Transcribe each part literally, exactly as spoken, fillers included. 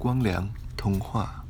光良童话。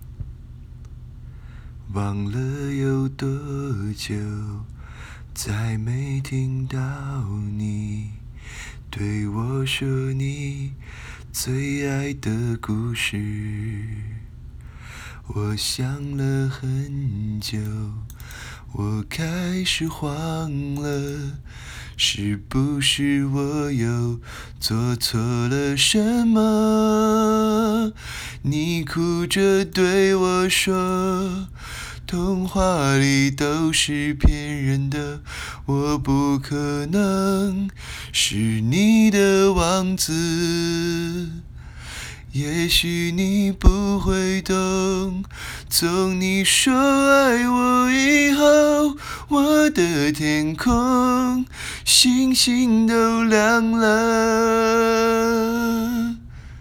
忘了有多久，再没听到你对我说你最爱的故事。我想了很久，我开始慌了，是不是我又做错了什么？你哭着对我说，童话里都是骗人的，我不可能是你的王子。也许你不会懂，从你说爱我以后，我的天空星星都亮了。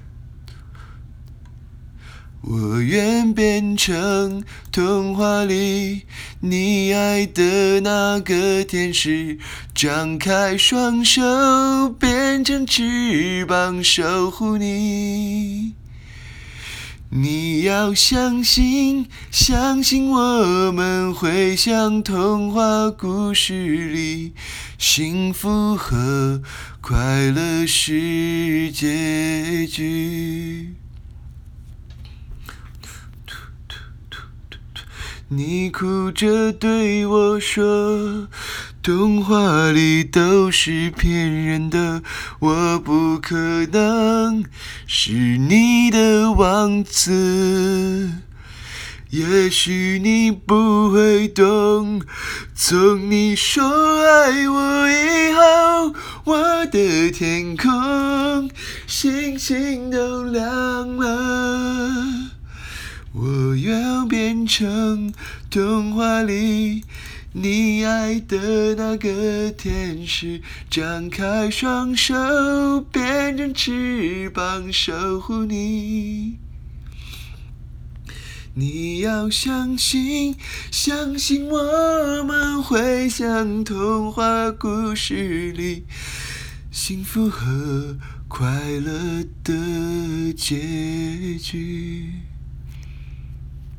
我愿变成童话里你爱的那个天使，张开双手变成翅膀守护你。你要相信，相信我们会像童话故事里，幸福和快乐是结局。你哭着对我说，童话里都是骗人的，我不可能是你的王子。也许你不会懂，从你说爱我以后，我的天空星星都亮了。我要变成童话里你爱的那个天使，张开双手变成翅膀守护你。你要相信，相信我们会像童话故事里，幸福和快乐的结局。